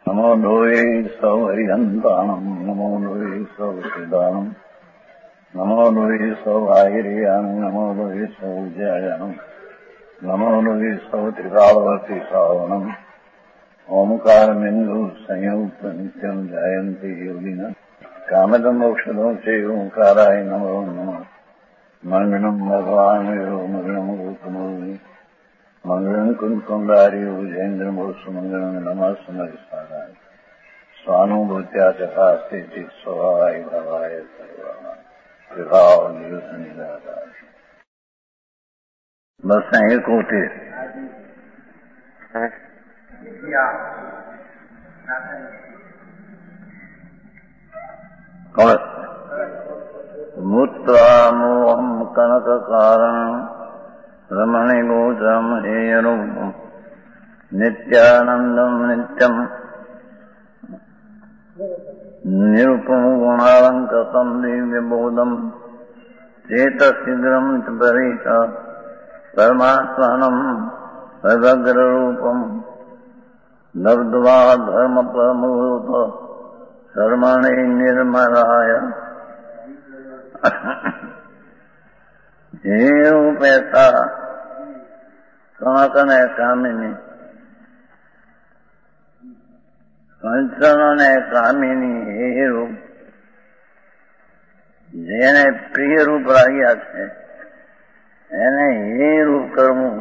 नमो लोये सौहरिहन्ताणम् नमो लोये सौसिदानम् नमो लोये सौभागिर्यानम् नमो लोये सौजयानम् नमो लोये सौत्रिकालवर्ति सावनम् ओंकारमिन्दु संयुक्त नित्यम् जायन्ति योगिनः कामदम् मोक्षदम् चैव ओंकाराय नमो नमः मङ्गलम् भगवान् मङ्गलम् गौतमोऽग्नि मंगलम कुंकुंडारी उजेन्द्रमोसु मंगलम नमः समरिसाराय स्वानुभूत्या चकास्ते चित् स्वभावाय भवाय सर्वाः विभाव नियुसनिदाय बस एक होते मूत्रा मोहम कनक कारण रमणे गोचरम हेयरूपम नित्यानंदम नित्यम निरुपम गुणालंकृतम दिव्यबोधम चेतशीघ्रम परेश परमात्मानं सदग्ररूपम लब्ध्वा धर्म प्रमुख कर्मणे निर्मलाय हे रूपेता सनातन कामिनी कंचन कामिनी हे रूप जेने प्रिय रूप राख्या छे એને એ રૂપ કરવું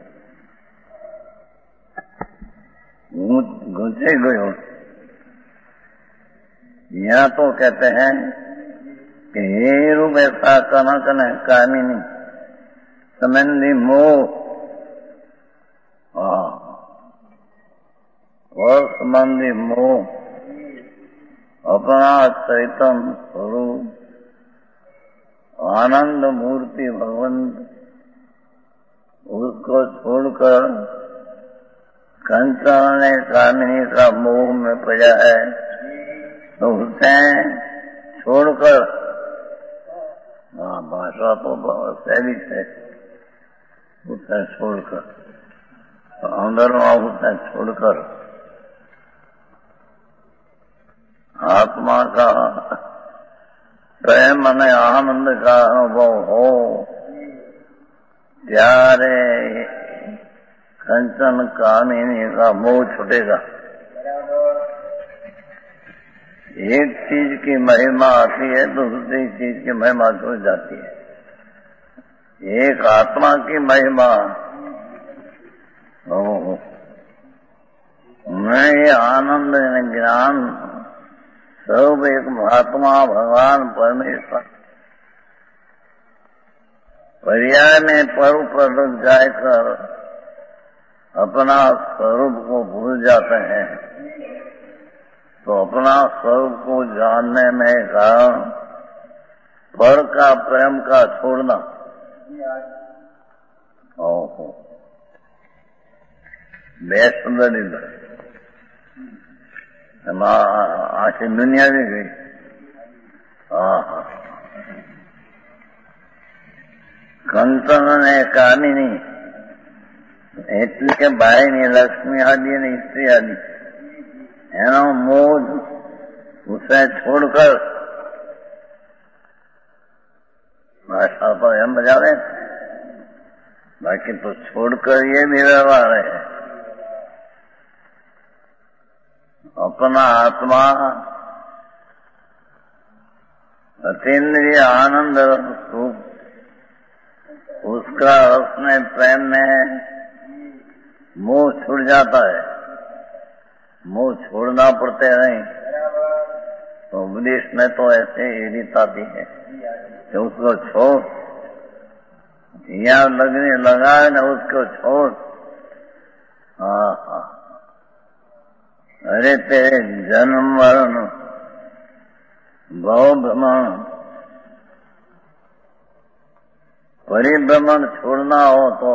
હું ગુંચાઈ ગયો। यहाँ तो कहते हैं कि हे रूप ऐसा कनक कामिनी संबंधी मोह और संबंधी मोह अपना चैतन्य स्वरूप आनंद मूर्ति भगवंत उसको छोड़कर कंचन कामिनी का मोह में पड़ा है तो उसे छोड़कर भाषा तो सैली है उसे छोड़कर तो अंदर उसे छोड़कर आत्मा का प्रेम और आनंद का अनुभव हो त्यारे कंचन कामिनी का मोह छूटेगा। एक चीज की महिमा आती है तो दूसरी चीज की महिमा छूट जाती है। एक आत्मा की महिमा मैं ये आनंद ज्ञान सब एक आत्मा भगवान परमेश्वर पर्याय में पर जाकर अपना स्वरूप को भूल जाते हैं तो अपना स्वरूप को जानने में कारण पर का प्रेम का छोड़ना बेस्ट आखिर दुनिया भी गई। કંચન ને કામિની એટલે કે ભાઈની લક્ષ્મી આદि ને સ્ત્રી આદि એનો મોહ उसे छोड़कर भाषा तो हम बजा रहे बाकी तो छोड़कर ये भी व्यवहार है। अपना आत्मा अतीन्द्रिय आनंद रूप उसका उसमें प्रेम में मोह छूट जाता है। मोह छोड़ना पड़ते नहीं तो उपदेश में तो ऐसे ही रीत आती है कि उसको छोड़ यहाँ लगने लगा है न उसको छोड़। अरे तेरे जन्म मरण भव भ्रमण परिभ्रमण छोड़ना हो तो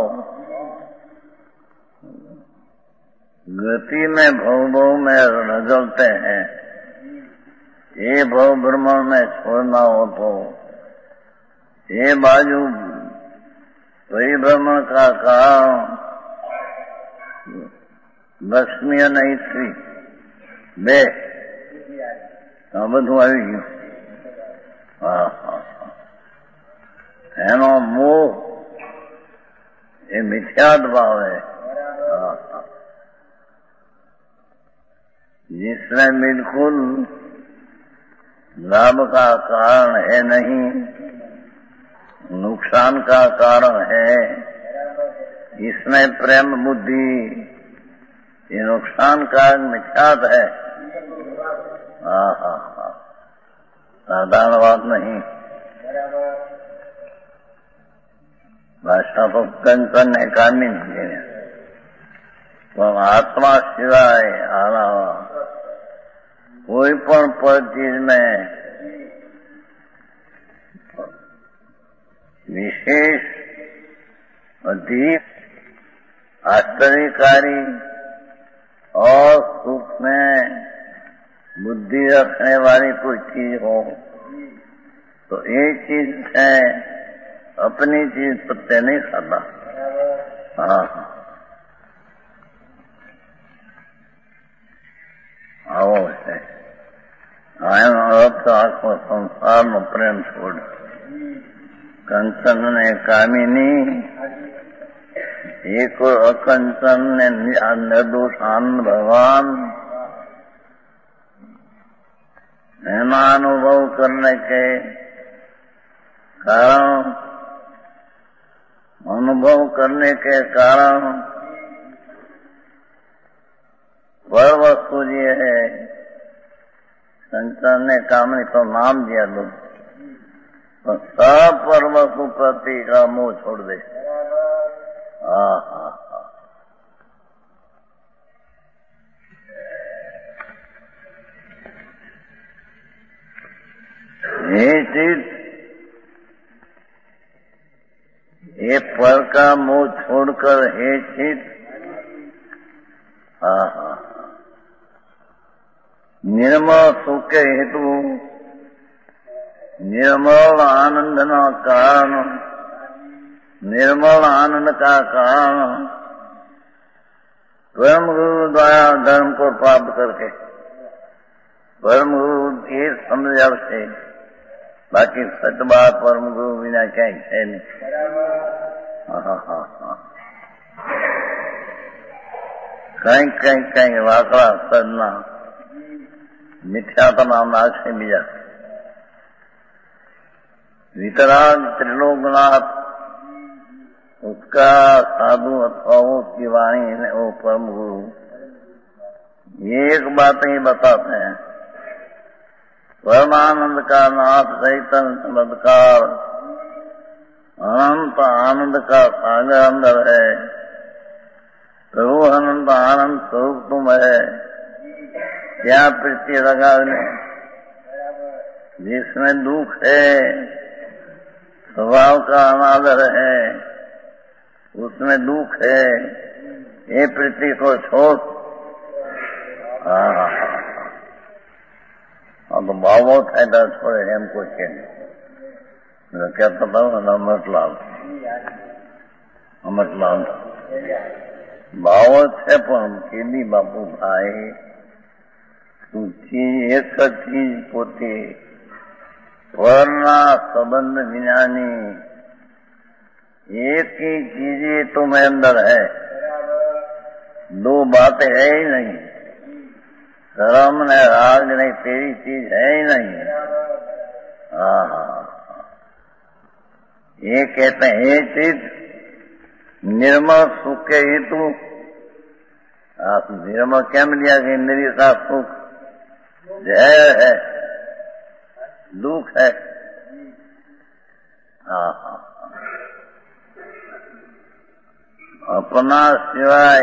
गति में भव में रजलते हैं। ये भव भ्रमण में छोड़ना हो तो ये बाजू परिभ्रमण का कारण लक्ष्मी नहीं थी બે બધું આવી ગયું. હા હા એનો મોહ ये मिथ्यात भाव है. जिसमें बिल्कुल लाभ का कारण है नहीं, नुकसान का कारण है, इसमें प्रेम बुद्धि ये नुकसान का मिथ्यात है. हाँ हाँ हाँ साधारण बात नहीं. भाषा तो कंकन है कामी नहीं है, तो आत्मा सिवाय अलावा कोई पण पर चीज में विशेष अधिक आश्चर्यकारी और सुख में बुद्धि रखने वाली कोई चीज हो तो एक चीज है अपनी चीज पत्ते नहीं खाता. हाँ આવો છે. આનો અર્થ આખો સંસારનો પ્રેમ છોડ. કંચન ને કામિની एक अकंचन ने निर्दोषान भगवान एमा अनुभव करने के कारण पर वस्तु ये है. संचन ने कामनी तो नाम दिया दो तो सब पर वस्तु प्रति का मोह छोड़ दे. हाँ हाँ हाँ ये चीज ये पर का मोह छोड़कर हे चित. हाँ हाँ निर्मल सुख के हेतु निर्मल आनंद न कारण, निर्मल आनंद का कारण परम गुरु द्वारा धर्म को प्राप्त करके परम गुरु ये समझ से बाकी सच बात परम गुरु बिना क्या है नहीं. हाँ हाँ हाँ कहीं वाकड़ा सदना मिथ्यात्मा नाश से बीजा वितराग त्रिलोकनाथ उसका साधु अथवा उसकी वाणी है वो परम गुरु ये एक बात ही बताते हैं. परमानंद का नाथ चैतन्य चमत्कार अनंत आनंद का सागर अंदर है. प्रभु अनंत आनंद स्वरूप तुम है. क्या प्रीति लगाने जिसमें दुख है स्वभाव का अनादर है उसमें दुख है. ये प्रीति को छोड़. हाँ तो भाव है तो छोड़े हमको क्या कहता था अमरलाल भाव है પણ કેદી બાપુ ભાઈ તું એક ચીજ પોતે वरना संबंध विनानी एक ही चीज तुम्हें अंदर है. दो बातें है ही नहीं. कर्म ने राग नहीं तेरी चीज है ही नहीं. ये कहते हैं ये चीज निर्मल सुख के हेतु. आप निर्मल क्या मिल गया कि इंद्रिय का सुख जहर है दुख है. अपना सिवाय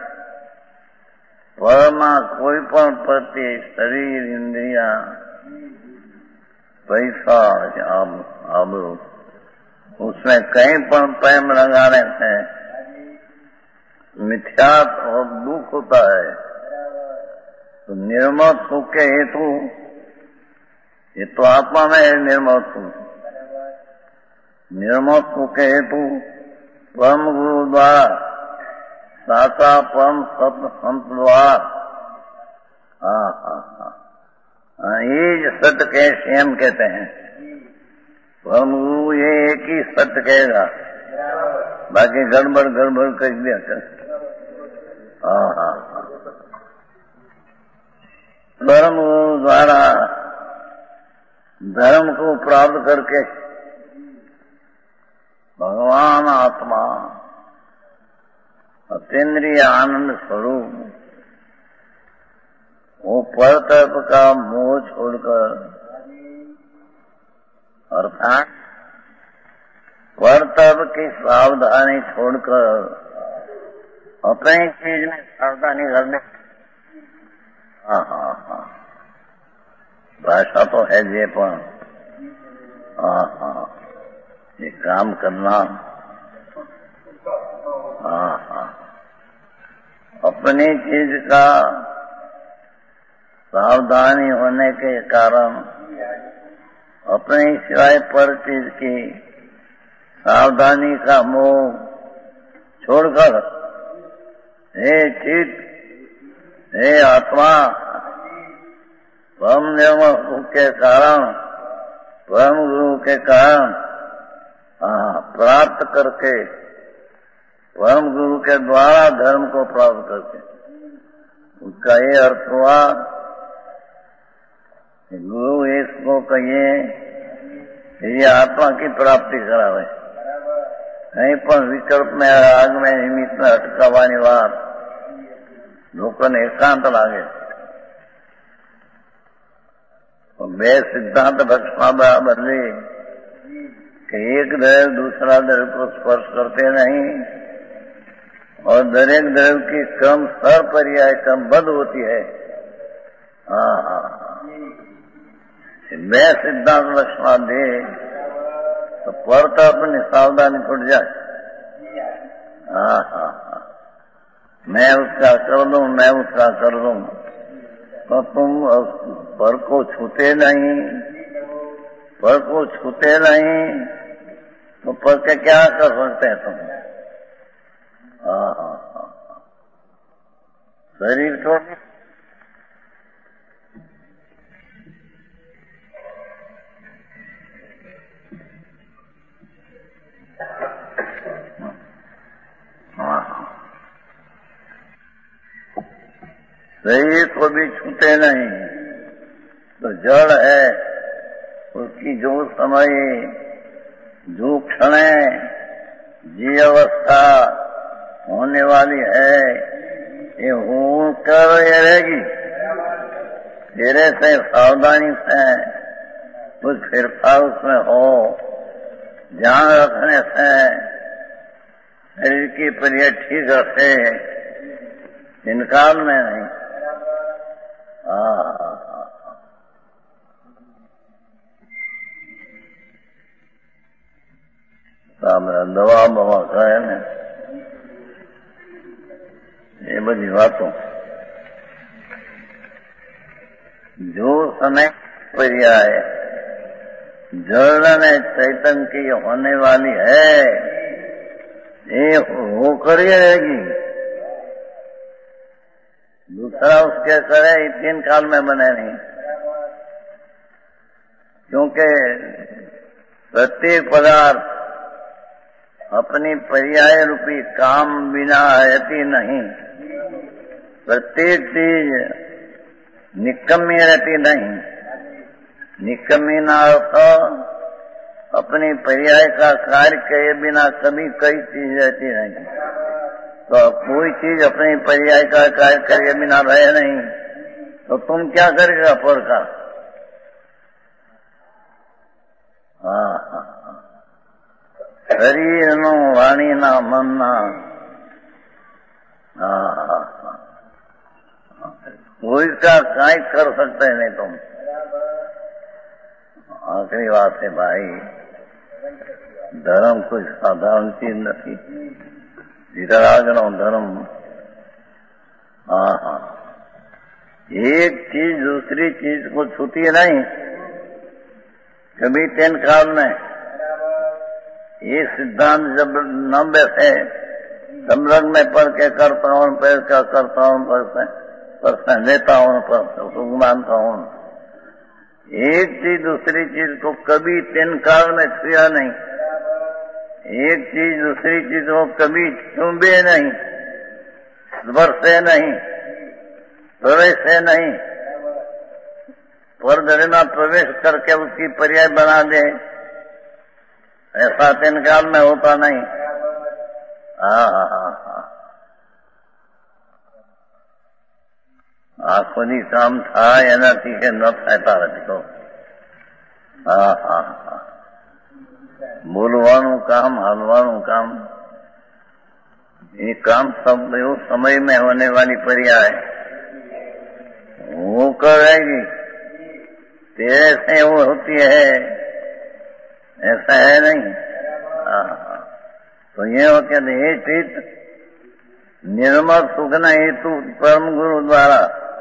परमा कोई पण प्रति शरीर इंद्रिया पैसा आबरू उसमें कहीं पण प्रेम लगाने से मिथ्यात और दुख होता है. तो निर्मल सुख के हेतु ये तो आत्मा में है. निर्मल सुख के हेतु परम गुरु द्वारा साचा परम सत्य संत द्वारा सत्य कहे स्वयं कहते हैं। परम गुरु ये एक ही सत्य कहेगा, बाकी गड़बड़ गड़बड़ कर दिया कर। हाँ, परम गुरु द्वारा धर्म को प्राप्त करके भगवान आत्मा अतीन्द्रिय आनंद स्वरूप वो परतप का मोह छोड़कर अर्थात परतप की सावधानी छोड़कर अपनी चीज में सावधानी करने। हाँ, भाषा तो है ये पर ये काम करना। अपनी चीज का सावधानी होने के कारण अपनी सिवाय पर चीज की सावधानी का मोह छोड़कर हे चित, हे आत्मा, परम निर्मल के कारण, परम गुरु के कारण प्राप्त करके, परम गुरु के द्वारा धर्म को प्राप्त करके, उसका ये अर्थ हुआ गुरु इसको कहिए ये आत्मा की प्राप्ति करावे। कहीं पर विकल्प में, राग में, निमित्त में अटकावानी बात लोगों एकांत लागे। बे सिद्धांत भक्षमा बदले कि एक द्रव्य दूसरा द्रव्य को स्पर्श करते नहीं और दरेक द्रव्य की क्रम स्तर पर्याय क्रमबद्ध होती है। मैं सिद्धांत लक्ष्मण दे तो पढ़ता अपनी सावधानी छूट जाए। मैं उसका कर दूं, मैं उसका कर दूं, तो तुम पर को छूते नहीं, पर को छूते नहीं तो पर के क्या कर सकते हैं तुम? शरीर छोड़ शरीर को भी छूते नहीं तो जड़ है, उसकी जो समय, जो क्षण जी अवस्था होने वाली है ये हूं कर रहेगी। तेरे से सावधानी से कुछ फिरफार उसमें हो, ध्यान रखने से शरीर की प्रिय ठीक रखे, इनकार में नहीं। दवा बवा करे ने ये बड़ी बातों जो समय पर्याय जड़ में चैतन्य की होने वाली है ये होकर ही रहेगी। दूसरा उसके करे तीन काल में बने नहीं, क्योंकि प्रत्येक पदार्थ अपनी पर्याय रूपी काम बिना रहती नहीं, प्रत्येक चीज निकम्मी रहती नहीं। निकम्मी ना अर्थ अपनी पर्याय का कार्य किए बिना कभी कई चीज रहती नहीं। तो कोई चीज अपनी पर्याय का कार्य करे बिना रहे नहीं तो तुम क्या करेगा पर का? शरीर नो वाणी ना मन ना कोई का काई कर सकते नहीं तुम। आखिरी बात है भाई, धर्म कोई साधारण चीज नहीं। वितरागनो धर्म एक चीज दूसरी चीज को छूती नहीं कभी तीन काल में। ये सिद्धांत जब न बैठे संलग्न में पढ़ के करता हूं, पैर का करता हूं, पर लेता हूं, पर सुख मानता हूं, एक चीज दूसरी चीज को कभी 3 काल में छुआ नहीं, एक चीज दूसरी चीज को कभी चुंबे नहीं, स्पर्शे नहीं, प्रवेशे नहीं, परधरे में प्रवेश करके उसकी पर्याय बना दे, ऐसा 3 काल में होता नहीं। આંખોની કામ થાય એનાથી કે ન થતા નથી તો બોલવાનું કામ, હાલવાનું કામ, ये काम सब वो समय में होने वाली पर्याय वो करेगी, तेरे से वो होती है, ऐसा है नहीं। तो ये हो कहते हे चित निर्मल सुख न हेतु परम गुरु द्वारा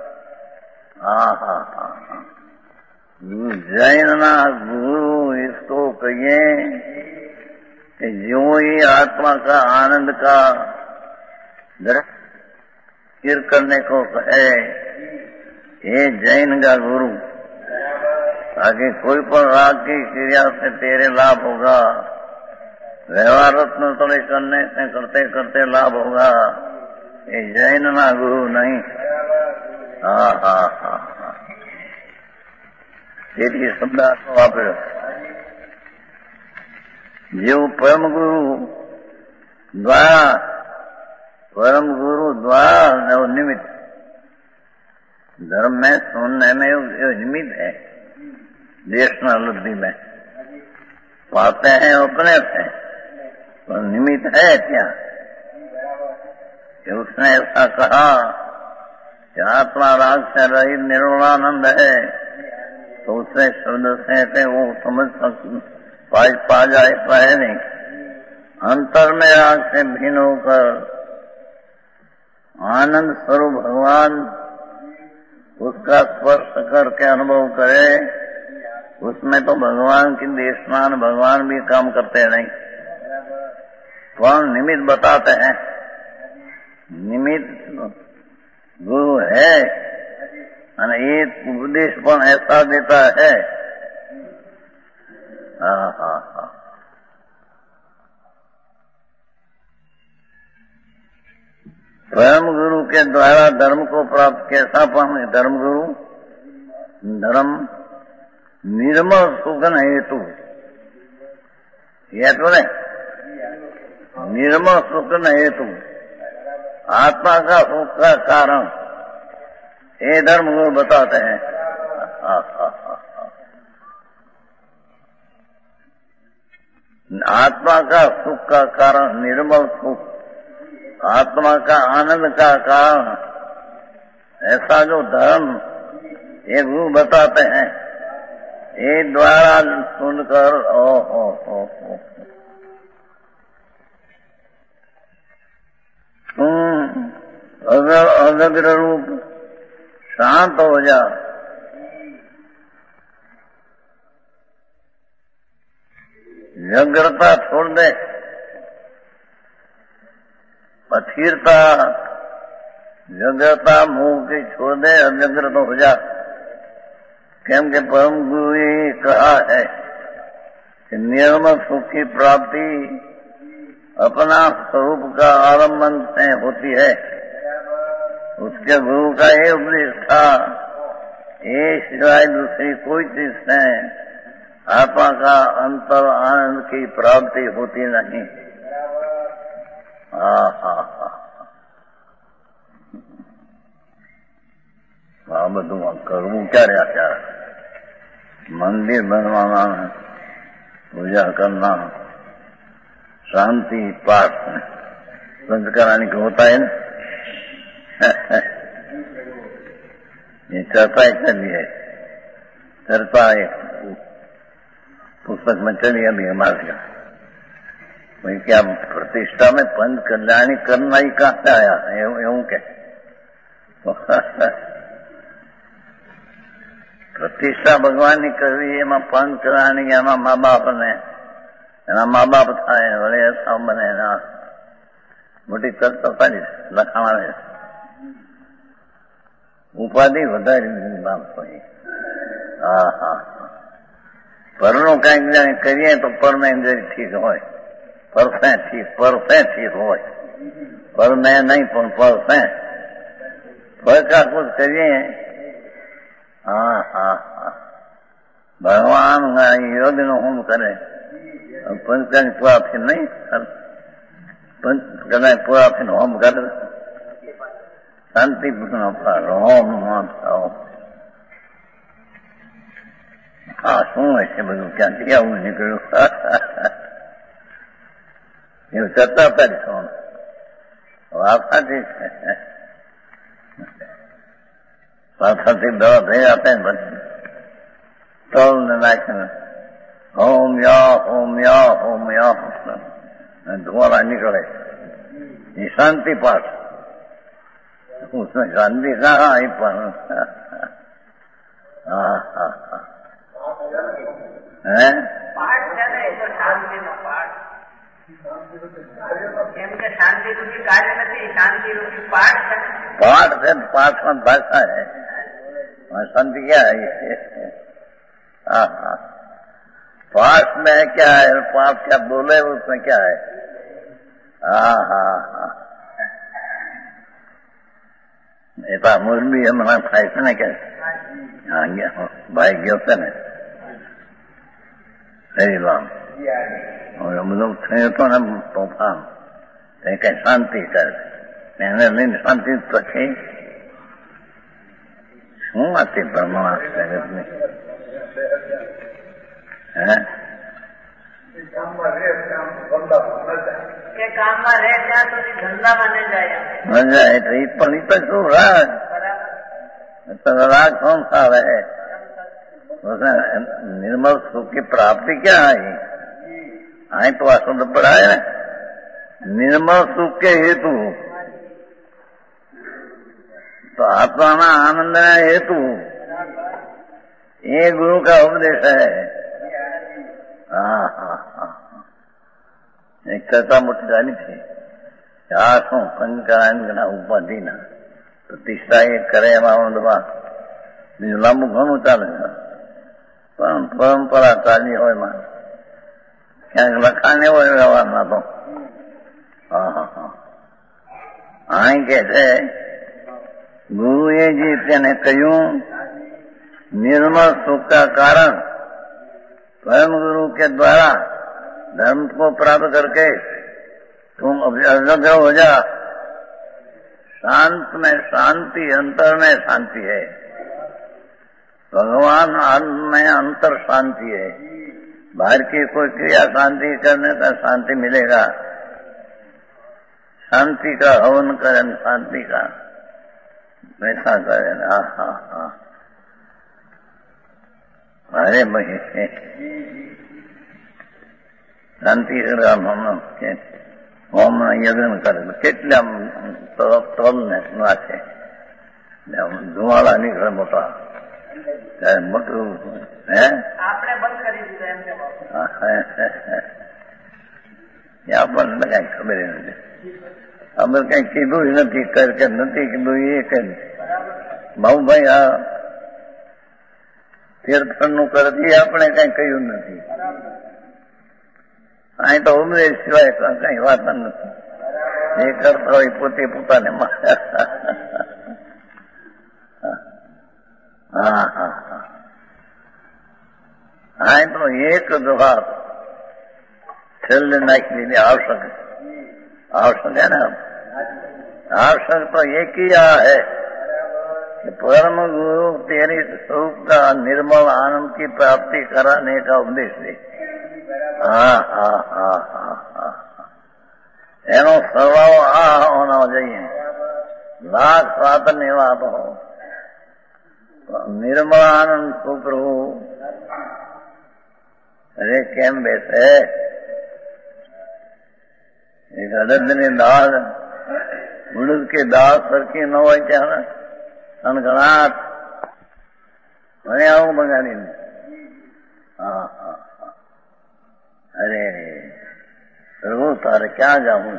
जैन ना गुरु इसको कहिए कि जो ही आत्मा का आनंद का दृढ़ करने को कहे, ये जैन का गुरु, ताकि कोई पर राग की क्रिया से तेरे लाभ होगा, व्यवहार रत्न तोड़े करने से करते करते लाभ होगा, ये जैन ना गुरु नहीं। તેથી શબ્દ આખો વાપર્યો, જેવું પરમ ગુરુ द्वारा निमित्त, धर्म में सुनने में जो निमित्त है, देशना लब्धि में पाते हैं अपने से, तो निमित्त है क्या? उसने ऐसा कहा कि आत्मा राग से रहित निर्वाणानंद है, तो उससे शब्द से वो समझ पा जाए पाए नहीं। अंतर में राग से भिन्न होकर आनंद स्वरूप भगवान उसका स्पर्श करके अनुभव करे, उसमें तो भगवान की देशमान भगवान भी काम करते नहीं, कौन निमित्त बताते हैं। निमित्त गुरु है और ये उपदेश पण ऐसा देता है। परम गुरु के द्वारा धर्म को प्राप्त कैसा पाऊंगे? धर्म गुरु धर्म निर्मल सुख हेतु, यह तो नहीं, निर्मल सुख हेतु, आत्मा का सुख का कारण, ये धर्म गुरु बताते हैं। आत्मा का सुख का कारण निर्मल सुख, आत्मा का आनंद का कारण, ऐसा जो धर्म ये गुरु बताते हैं, ये द्वारा सुनकर तुम अगर अजग्र रूप शांत हो जा, व्यग्रता छोड़ दे, अथीरता व्यग्रता मुंह की छोड़ दे, अव्यग्रत हो जा। केम के परम गुरु ने कहा है कि निर्मल सुख की प्राप्ति अपना स्वरूप का आलम्बन से होती है। उसके गुरु का ये उपदेश था, ये सिवाय दूसरी कोई चीज से आत्मा का अंतर आनंद की प्राप्ति होती नहीं। આ બધું કરવું ક્યારે અત્યારે? મંદિર बनवाना, पूजा करना, शांति पाठ बंद कराने को होता है ना। ये चर्चा चली है, चर्चा एक पुस्तक में चली अभी हमारे का, वही क्या प्रतिष्ठा में पंच कल्याणी करना ही कहाँ से आया એવું કે प्रतिष्ठा भगवान ની કરવી, એમાં પંચ કल्याणी, એમાં મા બાપ ને એના મા બાપ થાય, વળે ऐसा બને, એના મોટી ચર્ચા લખાવાને ઉપાધિ વધારી બાપ હોય। હા હા પરનું કઈક જાણે કરીએ તો પરને ઠીક હોય, પરસે ઠીક હોય, પરને નહીં પણ પરસે કાકું કરીએ. હા હા હા ભગવાન યોગ નો હોમ કરે પંચકાની પુરાથી નહીં, પંચકના પુરાથી હોમ કરે શાંતિ હોમ થાવ. હા શું હોય છે બધું, ક્યાંથી આવું નીકળ્યું એવું કરતા હતા. વાત સાચી છે. પાછળથી દવા થઈ આપે ને પછી તલ ને નાખીને હોમ યા ધુવાળા નીકળે એ શાંતિ પાઠ. શાંતિ હા એ પણ હા હા હા હે પાઠ છે ને એ તો શાંતિનો પાઠ. કેમ કે શાંતિ રૂપી કાર્ય નથી, શાંતિ રૂપી પાઠ છે. पाठ है, पाठ में भाषा है, शांति क्या है? हाँ हाँ पाठ में क्या है, पाठ क्या बोले उसमें क्या है? हाँ हाँ हाँ ऐसा मुरली हमारा થાય છે ને કે ભાઈ ગયો છે ને હરિરામ બધું થયું હતું ને તોફાન કઈ શાંતિ કરે એને લઈને શાંતિ પછી શું હતી બ્રહ્મણા જગતની હે કે કામમાં રહે ત્યાં સુધી ધંધામાં ન જાય. મજા એટલે એ પણ એ તો શું રાગ राग कौन सा है? निर्मल सुख की प्राप्ति क्या है? आई तो शब्द पड़ा है ना, निर्मल सुख के हेतु तो आत्मा आनंद हेतु ये गुरु का उपदेश है. हाँ हाँ हाँ एक चर्चा मोटी जानी थी आ शू पंचकरा उपाधि ना પ્રતિષ્ઠા એ કરે એમાં બધું બીજું લાંબુ ઘણું ચાલે છે પણ પરંપરા ચાલી હોય માં ક્યાંક લખાણે હોય વ્યવહારમાં તો હા હા હા અહીં કે છે ગુરુએ જે તેને કહ્યું निर्मल सुख का कारण स्वयं गुरु के द्वारा धर्म को प्राप्त करके तुम अग्रह हो जा. शांत में शांति, अंतर में शांति है. भगवान में अंतर शांति है. बाहर की कोई क्रिया शांति करने का शांति मिलेगा. शांति का हवन करें, शांति का वैसा करें. हाँ हाँ हाँ अरे भाई शांति હોમ યજ્ઞ કરે કેટલા તલ ને નાખે ધુવાળા નીકળે મોટા મોટું હે આપણે બંધ કરી દીધું એમ આપણને કઈ ખબર નથી. અમે કઈ કીધું નથી કે નથી કીધું એ કઈ બાબુભાઈ આ તીર્થન નું કરતી આપણે કઈ કહ્યું નથી. અહીં તો ઉમરેશ સિવાય કઈ વાત નથી. એ કરતા હોય પોતે પોતાને હા હા હા અહીં તો એક જ વાત છેલ્લે નાખી દીધી आवश्यक है ना. आवश्यक तो एक ही है कि परम गुरु तेरी स्वरूप का निर्मल आनंद की प्राप्ति कराने का उपदेश दे. हाँ हाँ हाँ हाँ हाँ એનો સ્વભાવ આ હોવો જોઈએ. લાખ સાધન એવા આપો નિર્મળાનંદ સુપ્રભુ અરે કેમ બેસે એક અડદની દાળ ઉડદ કે દાળ સરખી ન હોય ત્યારે સણગણાટ મને આવું મંગાડી. હા હા અરે પ્રભુ તારે ક્યાં જવું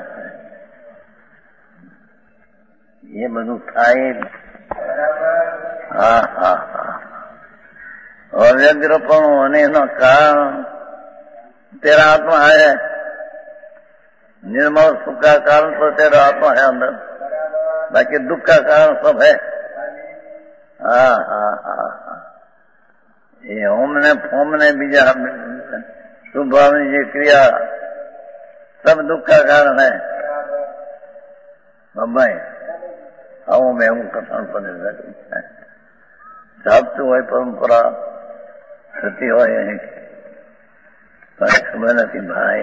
એ બધું થાય. હા હા હા और व्यग्रपण होने का कारण तेरा आत्मा है। निर्मल सुख का कारण तो तेरा आत्मा है अंदर, बाकी दुख का कारण सब है। ये होमने फोमने बीजा शुभ भावनी ये क्रिया सब दुख का कारण है। भाई આવું મેં હું કથન પડે ચાલતું હોય પરંપરા થતી હોય પણ ખબર નથી ભાઈ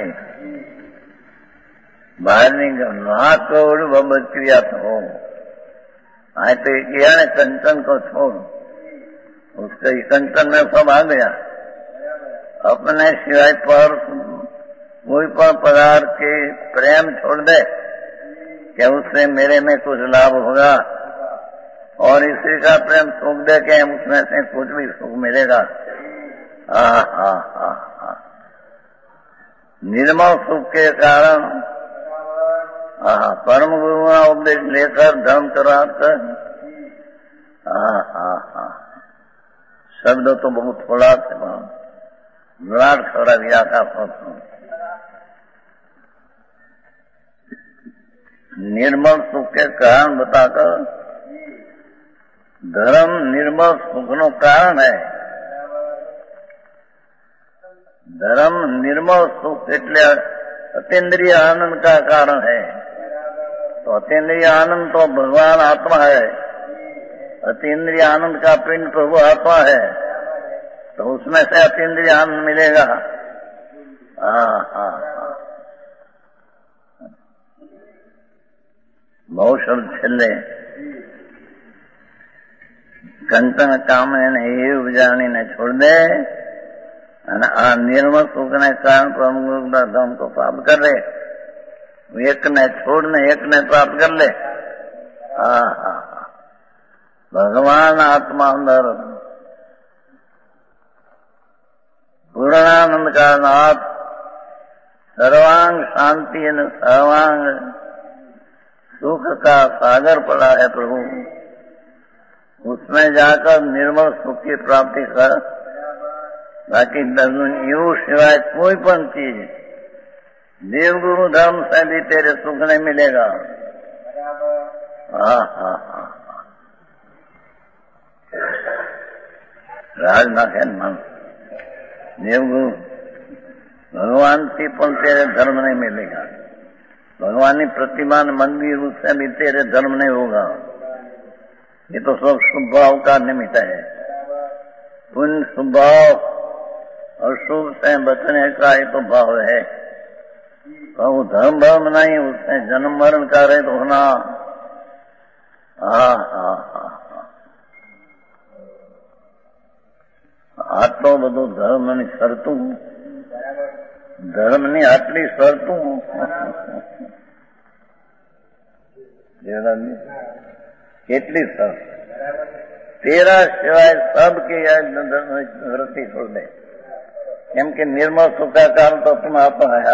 બહારની ના કરોડ બાબત ક્રિયા થો हाँ तो किया ने कंचन को छोड़, उसके कंचन में सब आ गया। अपने सिवाय पर कोई पर पदार्थ के प्रेम छोड़ दे कि उससे मेरे में कुछ लाभ होगा, और इसी का प्रेम सूख दे के उसमें से कुछ भी सुख मिलेगा। निर्मल सुख के कारण परम गुरु का उपदेश लेकर धर्म कराकर शब्द तो बहुत थोड़ा थे, विराट खड़ा व्याख्या था। निर्मल सुख के कारण बताकर धर्म निर्मल सुख नो कारण है। धर्म निर्मल सुख એટલે अतीन्द्रिय आनंद का कारण है। तो अतीन्द्रिय आनंद तो भगवान आत्मा है, अतीन्द्रिय आनंद का पिंड प्रभु आत्मा है, तो उसमें से अतीन्द्रिय आनंद मिलेगा। बहुत शब्द छेले कंचन कामने ने ये उपजानी ने छोड़ दे અને આ નિર્મળ સુખને કારણ પ્રમુખ ધમ को प्राप्त कर ले। एक ने छोड़ने एक ने प्राप्त कर ले। भगवान आत्मा अंदर पूर्णानंद का नाथ सर्वांग शांति और सर्वांग सुख का सागर पड़ा है प्रभु, उसमें जाकर निर्मल सुख की प्राप्ति कर। बाकी यू सिवाय कोई पण चीज देवगुरु धर्म से भी तेरे सुख नहीं मिलेगा। राज नाखे मन देवगुरु भगवान से पण तेरे धर्म नहीं मिलेगा। भगवान की प्रतिमा मंदिर उससे भी तेरे धर्म नहीं होगा। ये तो सब शुभ भाव का निमित्त है। उन शुभ भाव और शुभ से बचने का ही तो भाव है। तो वो धर्म भाव नहीं, उससे जन्म मरण का रहित होना। આટલો બધો ધર્મની શરતું, ધર્મની આટલી શરતું કેટલી શરત તેરા સિવાય सबकी વૃત્તિ છોડ દે, કેમ કે निर्मल सुख का कारण तो तुम आता है।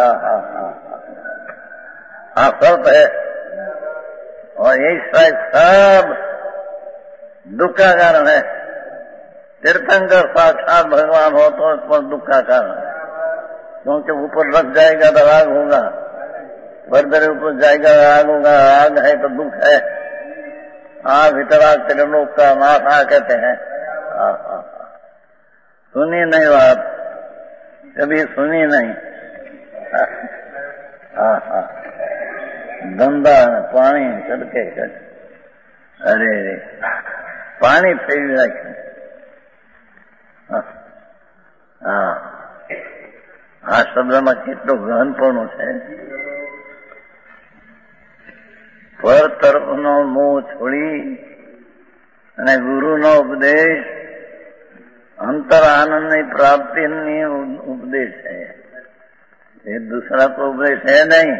शर्त है, और यही सब दुख का कारण है। तीर्थंकर साक्षात भगवान हो तो इस पर दुख का कारण है, क्योंकि ऊपर रख जाएगा तो राग होगा, बर्दरे ऊपर जाएगा राग होगा। राग है तो दुख है। वितराग त्रिलोक का नाथा कहते हैं। सुनी नहीं बात, कभी सुनी नहीं। धंधा पानी सड़के अरे पानी फेरी राख्યું। આ શબ્દમાં કેટલો ગહનપણું છે। પર તરફનો મોહ છોડી અને ગુરુનો ઉપદેશ अंतर आनंद की प्राप्ति उपदेश है। ये दूसरा तो उपदेश है नहीं।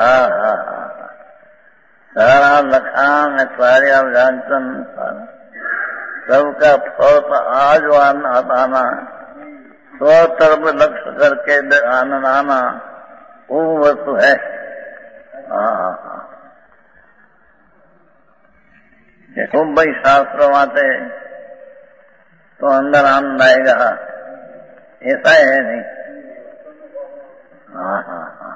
सारा लखान सारा व्याचन सबका फल आज आना, स्वतर्फ लक्ष्य करके आनंद आना वो वस्तु है। खूब भाई शास्त्र माते तो अंदर आनंद आएगा, ऐसा है नहीं। हाँ हाँ हाँ,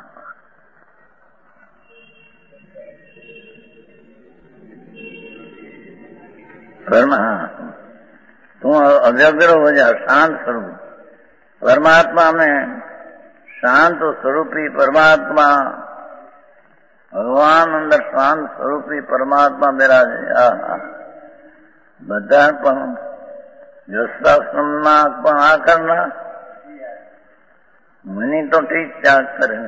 तुम अव्यग्र हो जा, शांत स्वरूप परमात्मा में, शांत स्वरूपी परमात्मा भगवान अंदर शांत स्वरूपी परमात्मा मेरा બધા પણ ગૃહસ્થાશ્રમના પણ આ કરના मुनि तो ठीक त्याग करे,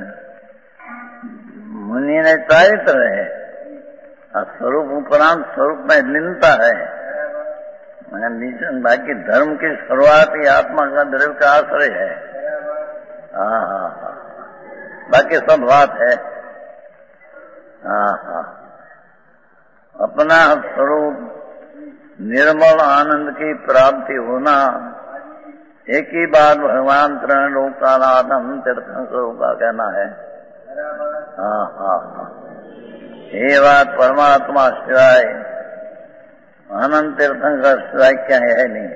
मुनि ने चारित्र है, स्वरूप उपरांत स्वरूप में लीनता है। बाकी धर्म की शुरुआत ही आत्मा का द्रव्य का आश्रय है। हाँ हाँ हाँ, बाकी सब बात है। हाँ हाँ, अपना स्वरूप निर्मल आनंद की प्राप्ति होना, एक ही बात भगवान त्रण लोक का आनंद तीर्थंकर का कहना है। हाँ हाँ हाँ, ये बात परमात्मा सिवाय आनंद तीर्थंकर सिवाय क्या है नहीं।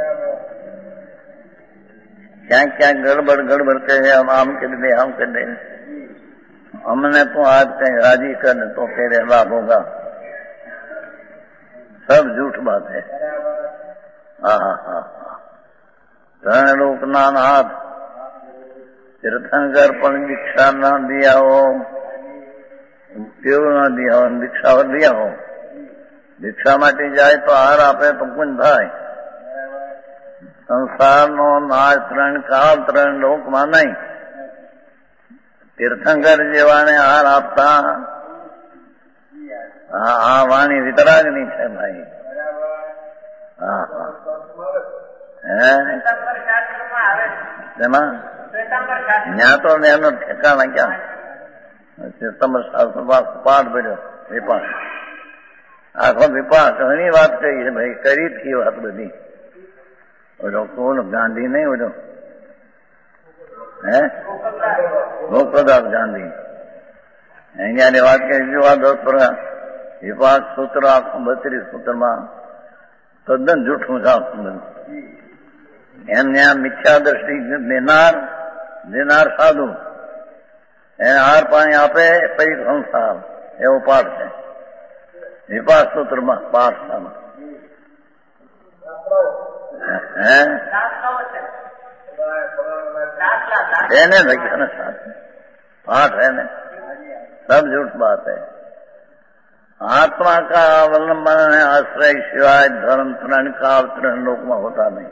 क्या क्या गड़बड़ गड़बड़ कहे हम आम कर दे, हम कर दे, हमने तो आज कहीं राजी कर तो तेरे लाभ होगा, सब झूठ बात है। हाँ हाँ हाँ, त्रण लोकनाथ तीर्थंकर पण दीक्षा न दिया हो, केव न दिया हो, दीक्षा दिया हो, दीक्षा माटे जाए तो हार आपे तो पुण्य थाय। संसार नो नाश त्रण काल त्रण लोक में नहीं, तीर्थंकर जेवाने हार आपता આ વાણી વિતરાગની છે ભાઈ। હા હા, ત્યાં તો એનો ઠેકાણા ક્યાં? ચિત્તંબર શાસ્ત્ર પાઠ ભર્યો વિપાસ, આખો વિપાસ ઘણી વાત કરી છે ભાઈ, કરી હતી વાત બધી। ઓલો કોણ ગાંધી નહીં, ઓલો હે ગોકુલદાસ ગાંધી, અહીંયાની વાત કરી જો આ 10 વિપાસ સૂત્ર આખું 32 સૂત્રમાં તદ્દન જૂઠું છે આખું બધું। એમને આ મિથ્યા દ્રષ્ટિ દેનાર સાધુ એને હાર પાણી આપે પછી સંસાર, એવો પાઠ છે વિપાસ સૂત્રમાં, પાઠ હે એને લખ્યા ને સાથે पाठ है ना, सब झूठ बात है। आत्मा का अवलंबन है, आश्रय सिवाय धर्म तरण काल तरण लोक में होता नहीं।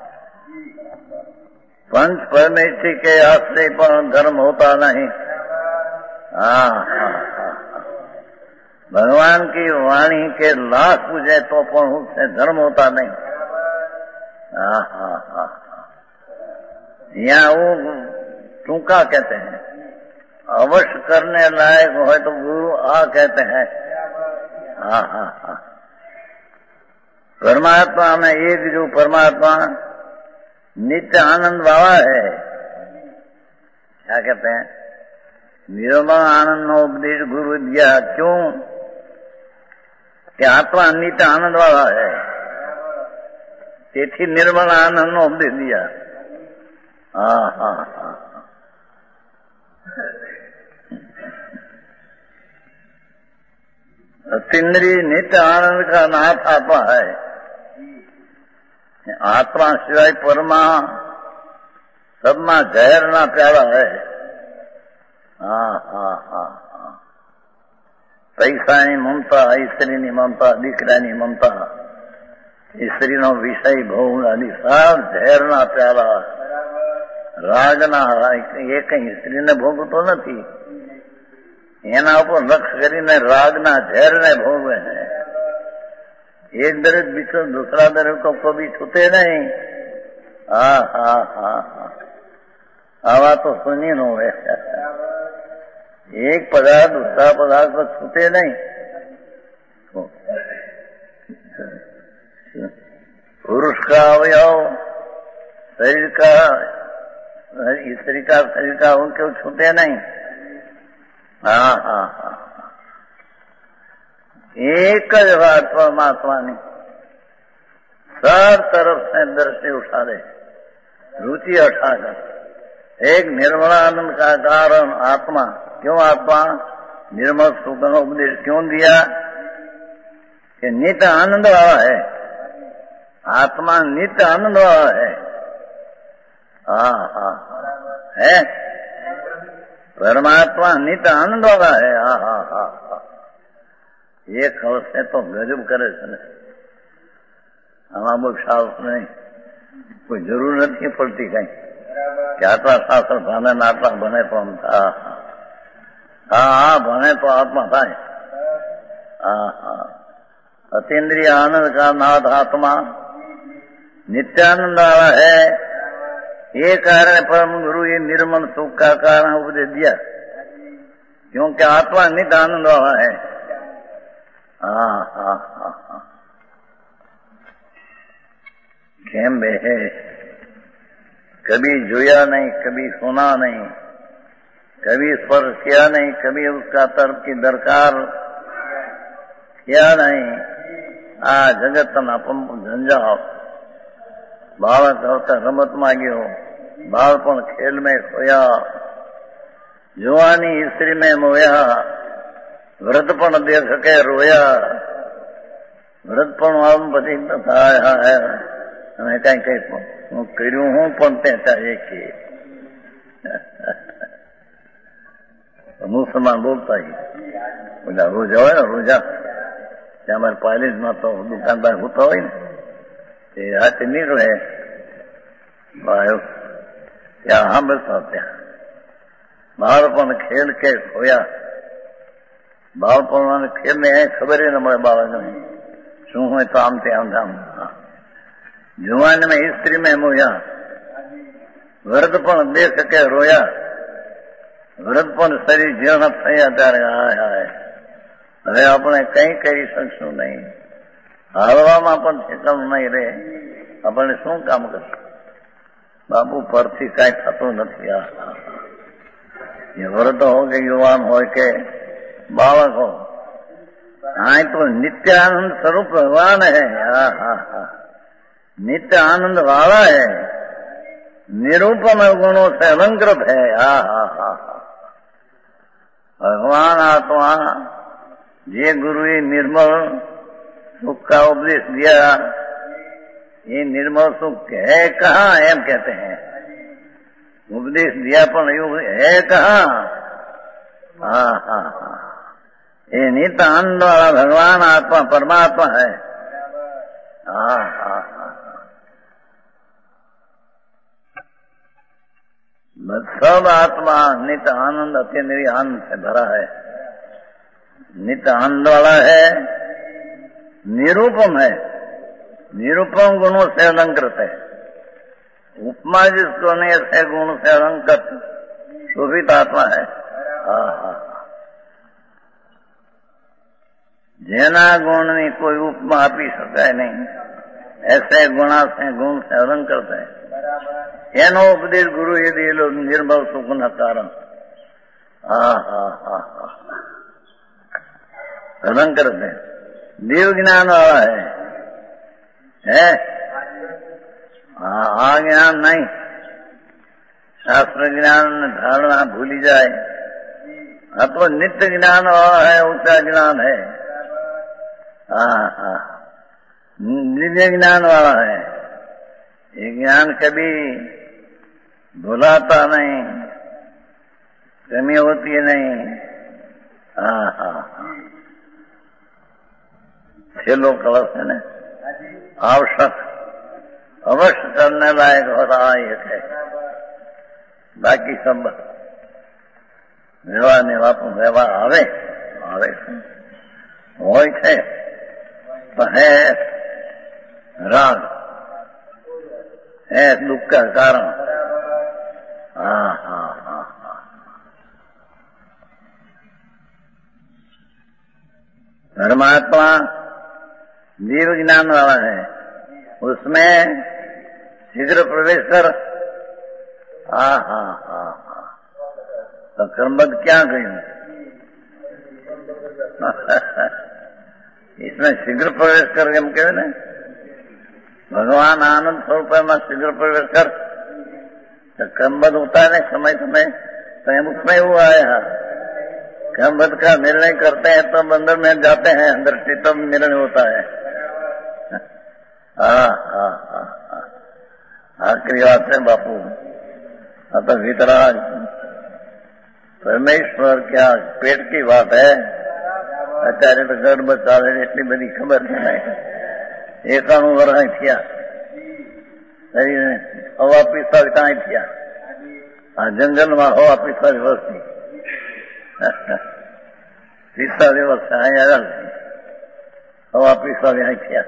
पंच परमेश्वर के आश्रय पर धर्म होता नहीं। भगवान की वाणी के लाख पूजे तो पण उससे धर्म होता नहीं। यहाँ वो टूका कहते हैं, अवश्य करने लायक हो तो गुरु आ कहते हैं। परमात्मा में एक जो परमात्मा नित्य आनंद बाबा है, क्या कहते हैं, निर्मल आनंद नो उपदेश गुरु दिया। क्यों कि आत्मा नित्य आनंद वाला है, તેથી निर्मल आनंद नो उपदेश दिया। अतीन्द्रिय नित्य आनंद का नाथ आत्मा है। आत्मा सिवाय परमा सबमा जहर ना प्यारा है। पैसानी ममता, स्त्रीनी ममता, दीकरानी ममता, स्त्रीनो विषय भोग आदि सब ઝેરના प्यारा। रागना ये कहीं स्त्रीने भोगतो નથી, એના ઉપર લક્ષ કરીને રાગના ઝેરને ભોગવે છે। એક દરેક બીજો दूसरा दरेक को कभी छूते नहीं। आवा तो सुनी नो है, एक पदार्थ दूसरा पदार्थ को छूते नहीं। पुरुष का अवयव शरीर का, स्त्री का शरीर का उनके छूते नहीं। एक ज बात परमात्मा ની सब तरफ से दृष्टि उठा दे, रुचि उठाकर एक निर्मल आनंद का कारण आत्मा। क्यों आत्मा निर्मल सुख का उपदेश क्यों दिया? कि नित्य आनंद वाला है, आत्मा नित्य आनंद वाला है। है परमात्मा नित्य आनंद वाला है। ये खबर से तो गजब करे છે। આમાં બહુ સાવ નહીં, કોઈ જરૂર નથી પડતી કઈ કે આટલા શાસ્ત્ર ભણે ને આટલા ભણે તો ભણે તો આત્મા થાય। अतीन्द्रिय आनंद का नाथ आत्मा नित्यानंद वाला है। ये कारण परम गुरु ये निर्मल सुख का कारण उपदेश दिया, क्योंकि आत्मा नित्य आनंद वाला है। केम बे है, कभी जोया नहीं, कभी सुना नहीं, कभी स्पर्श किया नहीं, कभी उसका तर्क की दरकार किया नहीं। जगत ना झंझाव बालक होता रमत मांग्यो, बालपण खेल में खोया, जुवानी स्त्री में मोया, व्रतपण देख के रोया। व्रतपण आम पति है मैं कहीं कहीं कर्यू हूं पण ते चाहिए कि मुसलमान बोलता ही बोला रोजा हो रोजा हमारे पालिस में तो दुकानदार होता हो ने हाथ निकले क्या हम बस बालपण खेल के खोया। बालपण खेल ने खबर ही न મળે બાળકને શું હોય તો આમ તે આમ આમ। जुवान में स्त्री में मोया, व्रतपण देख के रोया। व्रतपण शरीर जीर्ण થયા ત્યારે હાય હવે આપણે કઈ કરી શકશું નહીં, હાલવામાં પણ ઠેકાણું નહીં રહે, આપણે શું કામ કરશું? બાપુ પરથી કઈ થતું નથી। ये व्रत हो के युवान हो के बालक हो, हाँ तो नित्यानंद स्वरूप भगवान है। नित्य आनंद वाला है, निरूपम गुणों से अलंकृत है। भगवान आत्मा ये गुरु ये निर्मल सुख का उपदेश दिया, ये निर्मल सुख है कहाँ एम कहते हैं। उपदेश दिया पर है कहाँ? ये नित्य आनंद वाला भगवान आत्मा परमात्मा है। सब आत्मा नित्य आनंद अत्यंत आनंद से भरा है, नित्य आनंद वाला है, निरूपम है, निरूपम गुणों से अलंकृत है। उपमा जिसको नहीं ऐसे गुण से अलंकृत शोभित आत्मा है। जेना गुण ની કોઈ ઉપમા આપી શકાય નહીં, ऐसे गुणा से गुण से अलंकृत है। એનો ઉપદેશ ગુરુ એ દિયેલો નિર્મળ સુખના કારણ। अलंकृत है, देव ज्ञान वाला है? ज्ञान नहीं, शास्त्र ज्ञान धारणा भूली जाए। तो नित्य ज्ञान वाला है, उसका ज्ञान है। दिव्य ज्ञान वाला है। ये ज्ञान कभी भुलाता नहीं, कमी होती नहीं। छेलो कलश है न, आवश्यक अवश्य करने लायक हो रहा है। बाकी सब व्यवहार ने व्यवहार आवे હોય છે तो है राग, है दुख का कारण। परमात्मा जीव ज्ञान वाला है, उसमें शीघ्र प्रवेश कर। तो कर्मबद्ध क्या कही इसमें शीघ्र प्रवेश कर हम कहे ना, भगवान आनंद स्वरूप में शीघ्र प्रवेश कर। तो क्रमबद्ध होता है समय समय स्वयं उसमें हुआ है। क्रमबद्ध का निर्णय करते हैं तो अंदर में जाते हैं, दृष्टि तब निर्णय होता है। आखिरी बात है बापू। अतः वितराग परमेश्वर क्या पेट की बात है। અત્યારે તો ગડબડ ચાલે એટલી બધી ખબર નહીં. 91 વર્ષ થયા, હવા 45 કાંઈ થયા. આ જંગલમાં હવા 45 વર્ષથી 45 વર્ષ અહીંયા હવા 45 અહીં થયા.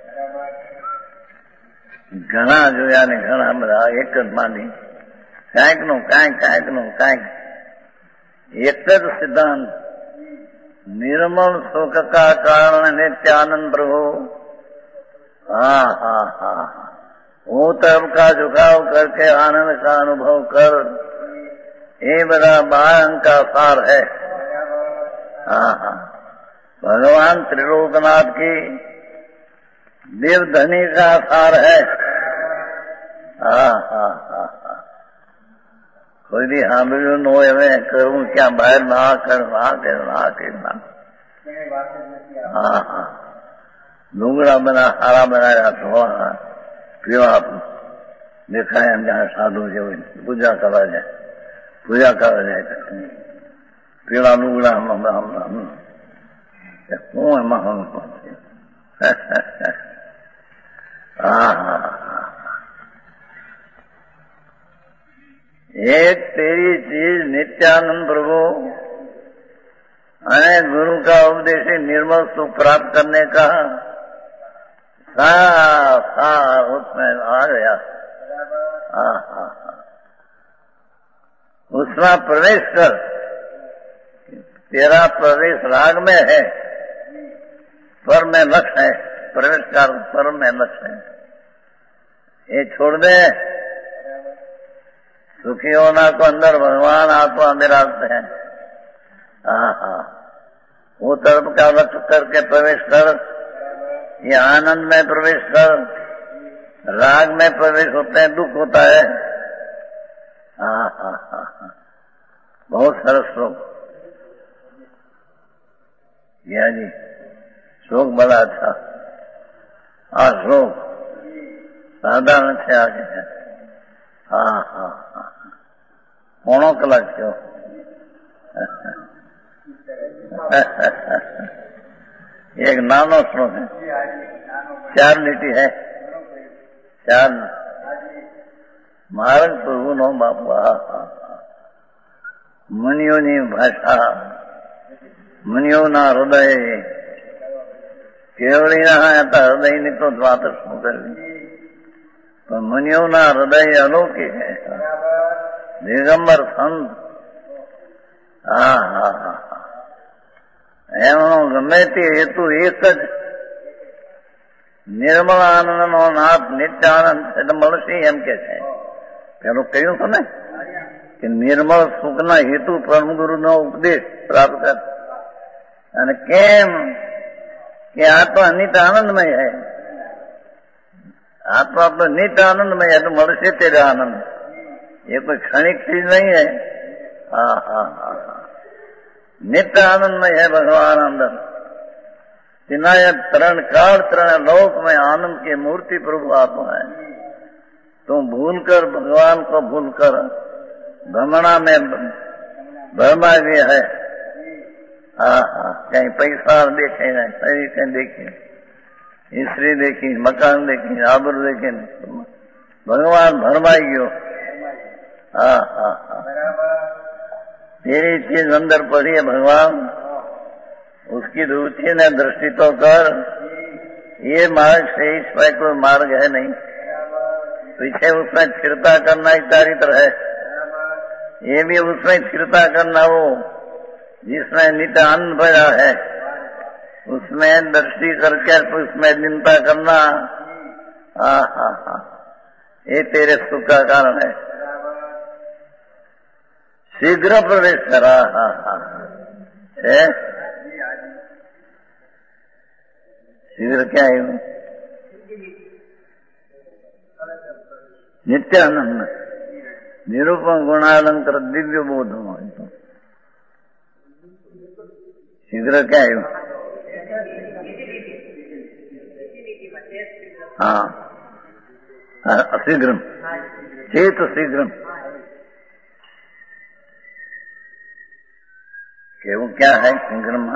ઘણા જોયા ને ઘણા બધા એક જ માની કાંઈક નું કાંઈક એક જ સિદ્ધાંત. निर्मल सुख का कारण नित्यानंद प्रभु। वो तब का झुकाव करके आनंद का अनुभव कर, ये बड़ा बारंग का सार है। भगवान त्रिलोकनाथ की देवधनी का सार है। कोई भी સાંભળ્યું ન હોય હવે કરવું ક્યાં, બહાર ના કર ડુંગળા બના હારા બનાવ્યા ધોવાના પીવા દેખાય એમ જहाँ સાધુ જેવું પૂજા કરવા જાય પીળા ડુંગળા હું એમાં एक तेरी चीज नित्यानंद प्रभु अने गुरु का उपदेश निर्मल सुख प्राप्त करने का उसमें आ गया। उसमें प्रवेश कर। तेरा प्रवेश राग में है, पर में लक्ष्य है। प्रवेश कर पर में लक्ष्य है। ये छोड़ दे। सुखी होना को अंदर भगवान आत्मा विराजते हैं। वो तरफ का लक्ष्य करके प्रवेश कर। ये आनंद में प्रवेश कर। राग में प्रवेश होते हैं, दुख होता है। बहुत सरस श्लोक या जी। श्लोक बड़ा अच्छा। श्लोक साधारण से आगे है। પોણો કલાક થયો. એક નાનો શ્લોક है, 4 લીટી है. 4 માર્ગ પ્રભુનો બાપા. મુનિઓની ભાષા, મુનિઓના હૃદય કેવળીના હતા. હૃદયની તો વાત શું કરવી, પણ મુનિઓના હૃદય અલૌકિક है. દિગંબર સંત એમનો ગમે તે હેતુ એક જ, નિર્મળ આનંદનો નાથ નિત્યાનંદ એટલે મળશે એમ કે છે. પેલું કહ્યું હતું ને કે નિર્મળ સુખના હેતુ પરમ ગુરુનો ઉપદેશ પ્રાપ્ત કર. અને કેમ કે આત્મા નિત્ય આનંદમય है. आत्मा तो नित्य आनंदमय है, तो મળશે तेरे आनंद. ये कोई क्षणिक चीज नहीं है. नित्य आनंदमय है भगवान अंदर. विनायक तरण काल तरण लोक में आनंद की मूर्ति प्रभु आत्मा है. तुम भूल कर भगवान को भूल कर भ्रमणा में भरमा भी है. कहीं पैसा देखे न शरीर कहीं देखे, स्त्री देखी, मकान देखी, आबर देखे, भगवान भरमाई गयो. तेरी चीज अंदर पड़ी है भगवान, उसकी रुचि ने दृष्टि तो कर. ये मार्ग से ईश्वर कोई मार्ग है नहीं. पीछे उसमें स्थिरता करना ही चारित्र है. ये भी उसमें स्थिरता करना हो जिसमें नित्य आनंद भरा है, उसमें दृष्टि करके उसमें चिंता करना. ये तेरे सुख का कारण है. शीघ्र प्रवेश करा. शीघ्र क्या है? नित्यानंद निरूपण गुणालंकर दिव्य बोध तो शीघ्र क्या है? हाँ शीघ्रम चेत शीघ्रम कि वो क्या है शीघ्रम?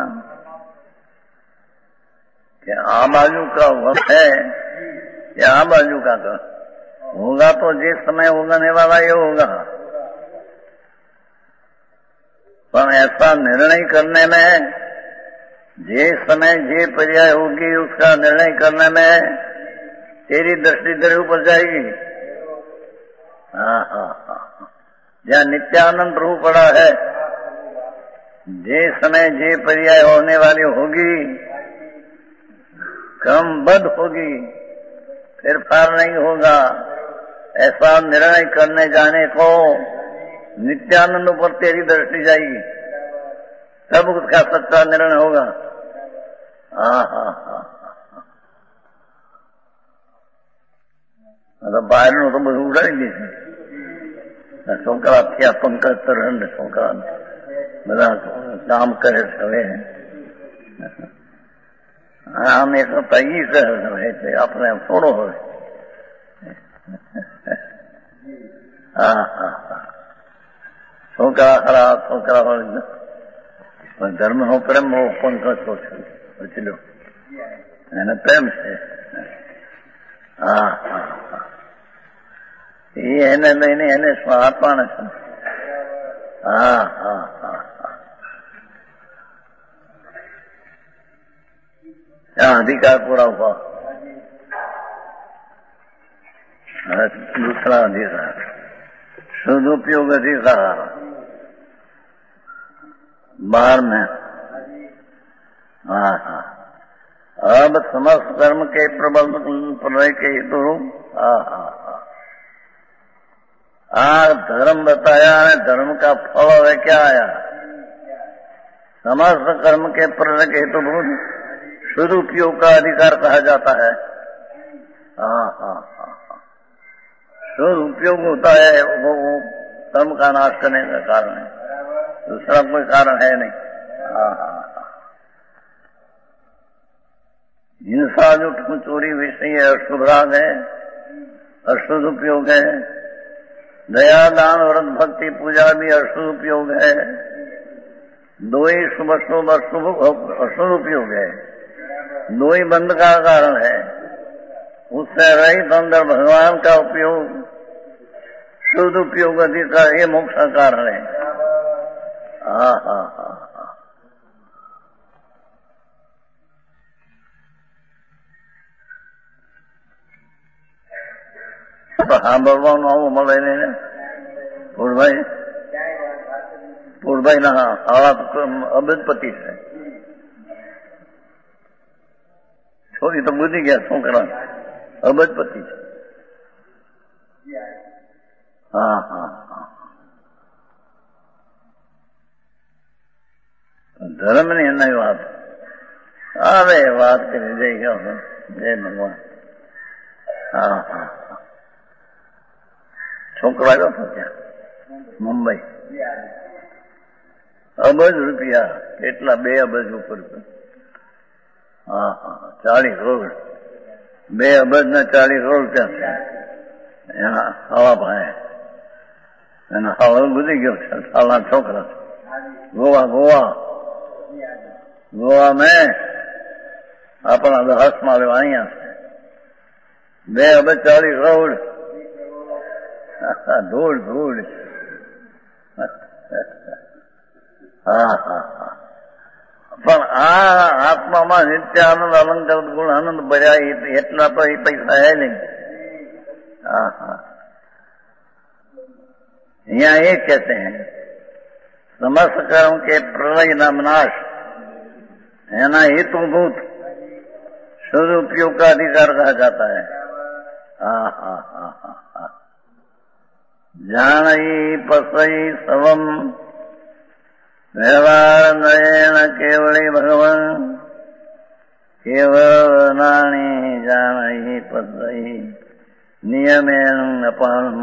क्या आ बाजू का वक्त है या आ बाजू का होगा तो जिस समय होने वाला ये होगा, पर ऐसा निर्णय करने में जे समय जे पर्याय होगी उसका निर्णय करने में तेरी दृष्टि तेरे ऊपर जाएगी। हाँ हाँ हाँ, जहाँ नित्यानंद रूप पड़ा है, जे समय जे पर्याय होने वाली होगी क्रमबद्ध होगी, फिर पार नहीं होगा। ऐसा निर्णय करने जाने को नित्यानंद पर तेरी दृष्टि जाएगी, तब उसका सच्चा निर्णय होगा। हाँ हाँ हाँ, બહાર નું તો બધું ઉડાડી દે. છોકરા થયા પંકજ તરણ છોકરા બધા કામ કરે છે. હવે આમ એક તૈયી છે આપણે થોડો હોય. હા હા હા, છોકરા ખરા છોકરા ધર્મ નો પ્રેમ બહુ પંકજ પૂછી લો, એને પ્રેમ છે. હા હા હા, એને લઈને એને શું આપવાના છે. હા હા હા હા, ત્યાં અધિકાર પૂરા ઉભા दूसरा अधिकार सदुपयोग अधिकार बाहर में. हाँ हाँ, अब समस्त कर्म के प्रबल प्रलय के हेतु धर्म बताया है. धर्म का फल है क्या आया? समस्त कर्म के प्रलय के हेतु सदुपयोग का अधिकार कहा जाता है. हाँ हाँ हाँ, सदुपयोग होता है वो कर्म का नाश करने का कारण है, दूसरा कोई कारण है नहीं. हाँ हाँ, हिंसा जो चोरी विषय अशुभ राग है, अशुद्ध उपयोग है. दया दान व्रत भक्ति पूजा भी अशुद्ध उपयोग है. दो ही शुभ शुभ अशुभ अशुद्ध उपयोग है, दो ही बंध का कारण है. उससे रहित अंदर भगवान का उपयोग शुद्ध उपयोग अधिकार, ये मोक्ष का कारण है. हाँ हाँ हाँ, સાંભળવાનું આવું મળે ને પૂરભાઈ ના આવા અબજપતિ છે. છોરી તો બુજી ગયા છોકરા, અબજપતિ છે. હા હા હા, ધર્મની એના વાત હવે વાત કરી જઈ ગયો. જય ભગવાન. હા હા, છોકરો આવ્યો હતો ત્યાં મુંબઈ, અબજ રૂપિયા કેટલા, 2 અબજ ઉપર. હા હા, 40 કરોડ, 2 અબજ ના 40 કરોડ રૂપિયા છે. એના હવા ભાઈ એના હવા ગુજરી ગયો છે. સાલા છોકરા ગોવા ગોવા ગોવા મેં આપણા 10 માં અહીંયા છે. 2 અબજ 40 કરોડ ધૂળ ધૂળ. હા હા હા, પણ આ આત્મામાં નિત્યાનંદ અલંકાર ગુણ આનંદ ભર્યા એટલા તો એ પૈસા હે નહીં. हाँ हाँ, यहाँ ये कहते हैं समस्त कर्म के प्रलय नाम नाश है ना हेतुभूत सदुपयोग का अधिकार कहा जाता है. हाँ हाँ हाँ हाँ हाँ, जानई पसई सवम व्यवहार नयन केवली भगवान केवल नानी जानई पसई नियमेन अपानम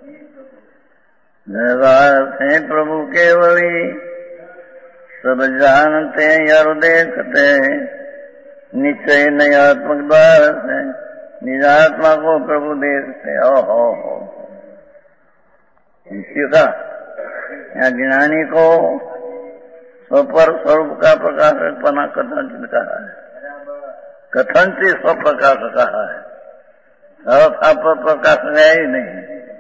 व्यवहार थे प्रभु केवली सब जानते और देखते निश्चय नयात्मक द्वार से निजात्मा को प्रभु देखते। हो का यहाँ ज्ञानी को स्वपर स्वरूप का प्रकाशक पना कथनचित कहा है, कथनचित स्वप्रकाश कहा है, सर्वथा पर प्रकाश है ही नहीं।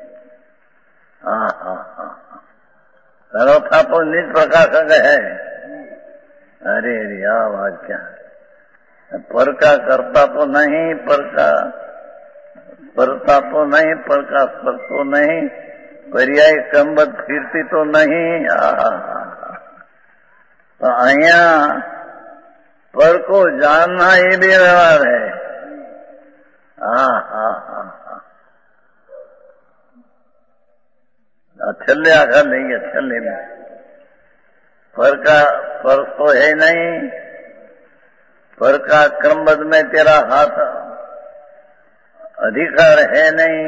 सर्वथा तो निज प्रकाशक है। अरे रिया बात क्या, पर का करता तो नहीं, पर का परता तो नहीं, पर का स्पर तो नहीं, पर्याय क्रमबद्ध फिरती तो नहीं। तो अहिया पर को जानना ये भी व्यवहार है। छल्ले आखिर नहीं है, छल्ले में पर का पर तो है नहीं, पर का क्रमबद्ध में तेरा हाथ अधिकार है नहीं।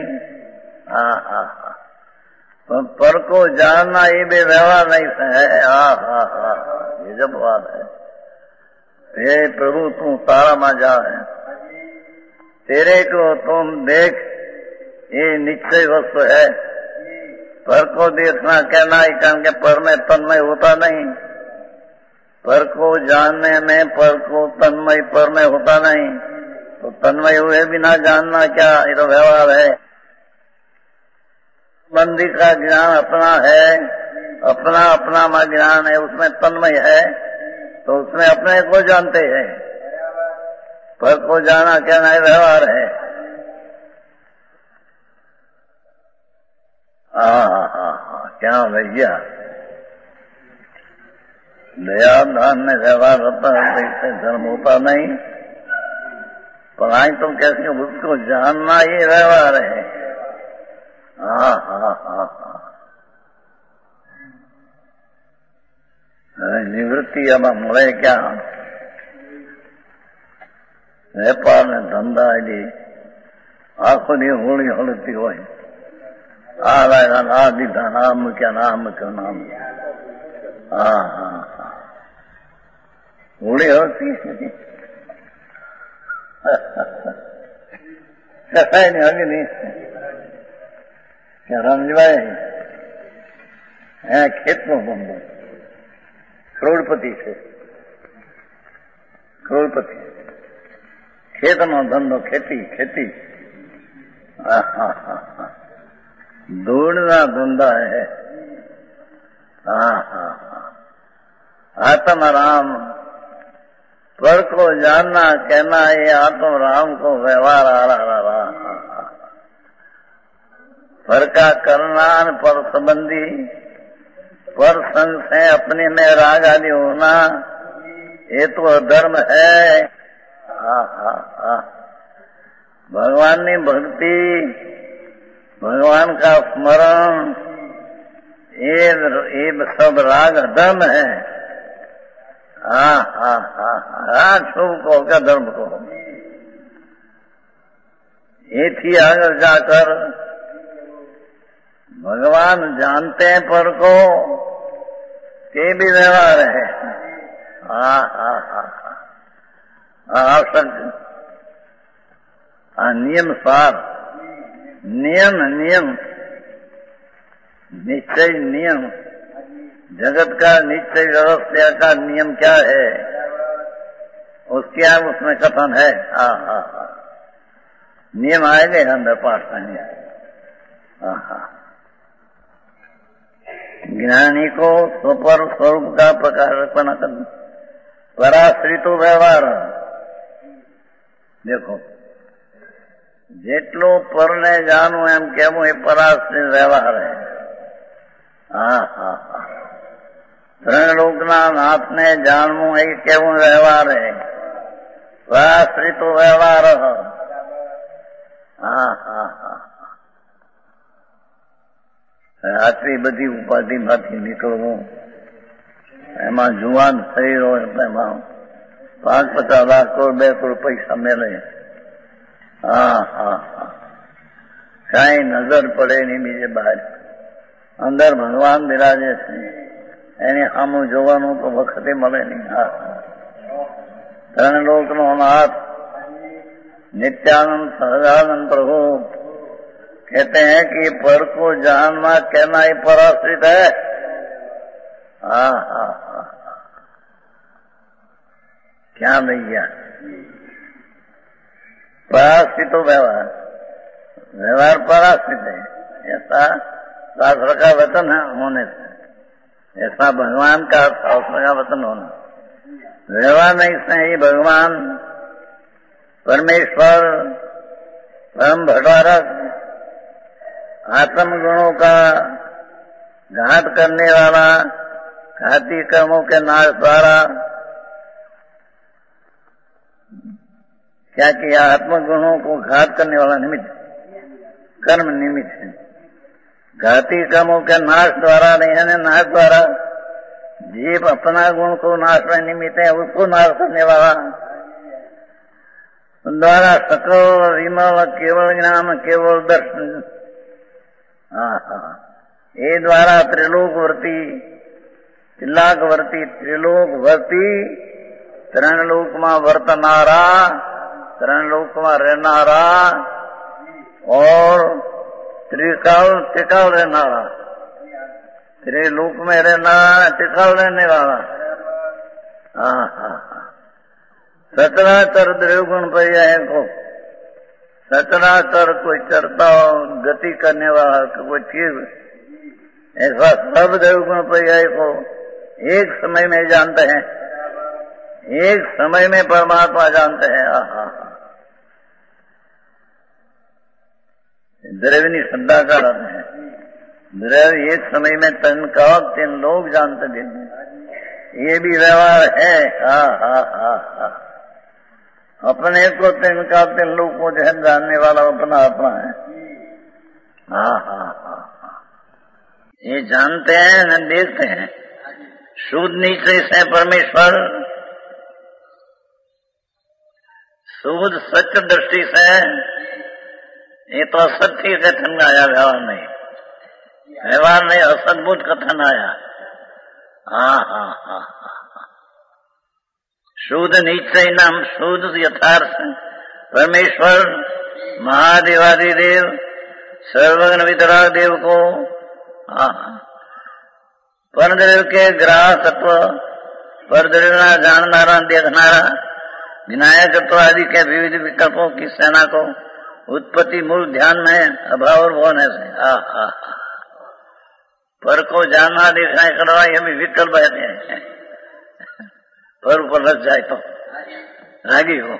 पर को जानना ये भी व्यवहार नहीं है। ये जब बात है, हे प्रभु तू तारा मजा है, तेरे को तुम देख, ये निश्चय वस्तु है। पर को देखना कहना ही कारण के पर में तन्मय होता नहीं, पर को जानने में पर को तन्मय पर में होता नहीं, तो तन्मय हुए बिना जानना क्या, ये तो व्यवहार है। बंदी का ज्ञान अपना है, अपना अपना ज्ञान है, उसमें तन्मय है, तो उसमें अपने को जानते हैं। पर को जाना कहना है व्यवहार है। क्या भैया, दया दान में व्यवहार होता है तो इससे धर्म होता नहीं। पढ़ाई तुम कैसे, उसको जानना ये व्यवहार है। निवृत्ति अब મળે क्या, વેપાર ને ધંધા એની આખો દી હોળી હળતી હોય। આ લાગ્યા ના દીધા, ના મૂક્યા, ના મૂક્યો, ના મૂક્યો। હોળી હળતી કસાય ની હગી ની રમજવાય। ખેત નો ધંધો, કરોડપતિ છે, કરોડપતિ। ખેત નો ધંધો, ખેતી ખેતી। ધૂળના ધંધા है। आत्म राम पर को जानना कहना, ये आत्म राम को व्यवहार आ रहा। पर का करना, पर संबंधी, पर संशय अपने में राग आदि होना, ये तो धर्म है। भगवान की भक्ति, भगवान का स्मरण, ये सब राग धर्म है। शुभ को क्या धर्म को, ये थी आगे जाकर भगवान जानते हैं पर को, ये भी व्यवहार है। आवश्यक नियम सार, नियम नियम निश्चय नियम, जगत का निश्चय व्यवस्था का नियम क्या है, उसके उसमें कथन है। नियम आएंगे अंदर पाठ करेंगे। ज्ञानी को स्वपर स्वरूप का प्रकाशपना करना, पराश्रित व्यवहार। देखो, જેટલો પરને જાણવું એમ કેવું એ પરાશ્રિત વ્યવહાર है। ત્રણ લોકના નાથને જાણવું એ કેવું વ્યવહાર है, પરાશ્રિત વ્યવહાર। આટલી બધી ઉપાધિમાંથી નીકળવું, એમાં જુવાન શરીર હોય એમાં 5-50 લાખ કરોડ 2 કરોડ પૈસા મેળવે। કાંઈ નજર પડે નહીં બીજે બહાર. અંદર ભગવાન બિરાજે છે, એની સામું જોવાનું તો વખતે મળે નહીં. હા, ત્રણ લોકનો નાથ नित्यानंद सहजानंद प्रभु कहते हैं कि पर को जानना कहना ही पराश्रित है. हाँ हाँ हाँ, क्या भैया, पराश्रित तो व्यवहार, व्यवहार पराश्रित है. ऐसा शास्त्र का वचन है होने से, ऐसा भगवान का शास्त्र का वचन होना. व्यवहार नहीं से ही भगवान परमेश्वर परम भटवारक आत्म गुणों का घात करने वाला, घाती कर्मों के नाश द्वारा क्या किया, आत्म गुणों को घात करने वाला निमित्त, कर्म निमित्त है. घाती कर्मों के नाश द्वारा नहीं है, नाश द्वारा जीव अपना गुण को नाश में निमित्त है, उसको नाश करने वाला द्वारा सकल विमल केवल ज्ञान केवल दर्शन. ये द्वारा त्रिलोकवर्ती तिलाकवर्ती त्रिलोकवर्ती त्रणलोक में वर्तनारा, त्रणलोक में रहनारा और त्रिकाल रहनारा, त्रिलोक में रहना त्रिकाल रहने वाला. सचराचर द्रव्यगुण पर्याय को, सचराचर कोई चरता गति करने वाला कोई चीज, ऐसा सब द्रव्यगुण पर्याय को एक समय में जानते हैं, एक समय में परमात्मा जानते हैं. द्रव्य श्रद्धा का अर्थ है, द्रव्य एक समय में तन का 3 लोग जानते थे, ये भी व्यवहार है. अपने को 3 लोग को जो है जानने वाला अपना अपना है. ये जानते हैं न देखते हैं. शुद्ध नीचे से परमेश्वर, शुद्ध सच दृष्टि से, ये तो असत्य कथन आया, व्यवहार नहीं, व्यवहार नहीं, असद्भुत कथन आया. शुद्ध निश्चय नाम शुद्ध यथार्थ परमेश्वर महादेवादिदेव सर्वज्ञ वितराग देव को परद्रव्य के ग्राहकत्व, परद्रव्य जाननारा देखनारा, विनायकत्व आदि के विविध विकल्पों की सेना को उत्पत्ति मूल ध्यान में अभाव और होने से पर को जानना देखना करवा, ये भी विकल्प है. पर ऊपर लग जाए तो रागी हो.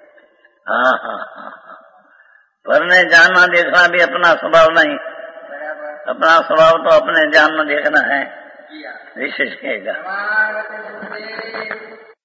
पर ने जानना देखना भी अपना स्वभाव नहीं, अपना स्वभाव तो अपने जानना देखना है, विशेष कहेगा.